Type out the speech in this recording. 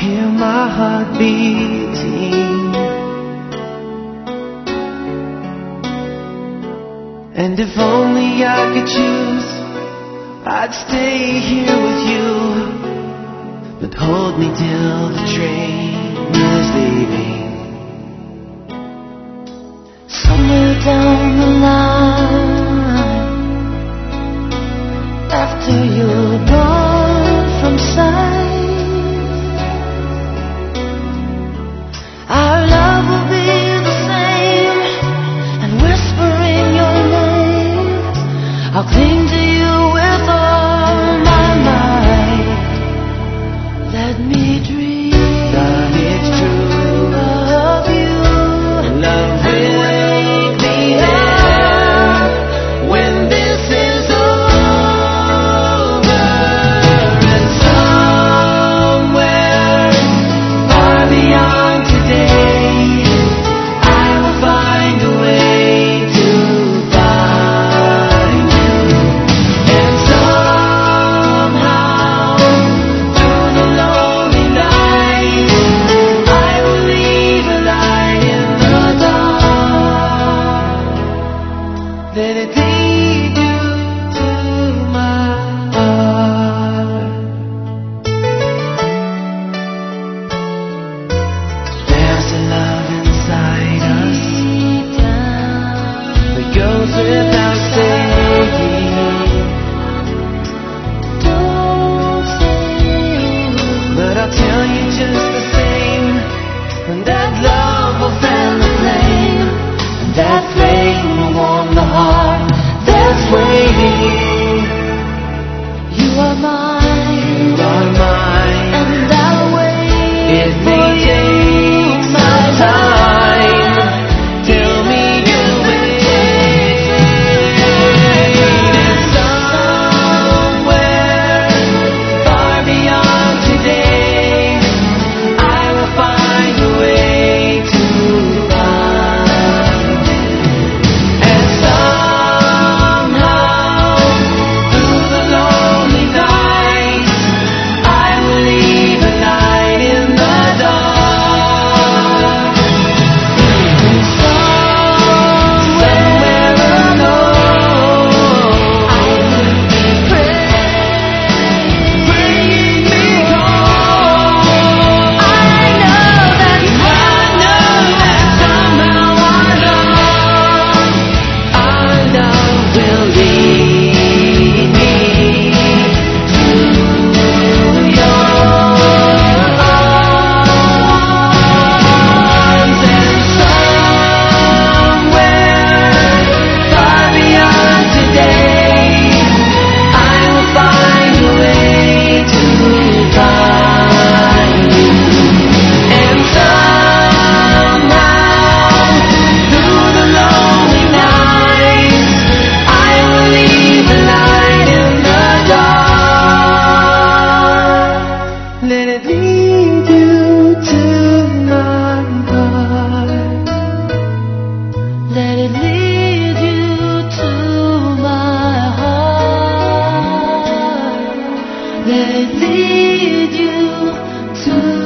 hear my heart beating. And if only I could choose, I'd stay here with you. But hold me till the train is leaving. Somewhere down the line, after you're gone from sight, our love will be the same, and whispering your name, I'll cling to you with all my might. Let me dream That it's true, of you. love will wake me up when this is over. And somewhere far beyond today, I will find a way to find you. And somehow, through the lonely night, I will leave a light in the dark. Let it lead you to my heart. There's a love inside us that goes without saying. Don't say But I'll tell you just the same. And that love will fan the flame, and that flame will warm the heart that's waiting. you are mine, You are mine. and I'll wait. It may take some time. Tell me you wait. And somewhere far beyond today, I will find a way to find you. And somehow, through the lonely night, I will leave a light in the dark. And somewhere alone, I will be praying me home. I know that somehow our love will lead me to your arms. And somewhere far beyond today, I will find a way to find you. And somehow, through the lonely night, I will leave a light in the dark. Let it lead you to my heart. Let it lead you to my heart. Let it lead you to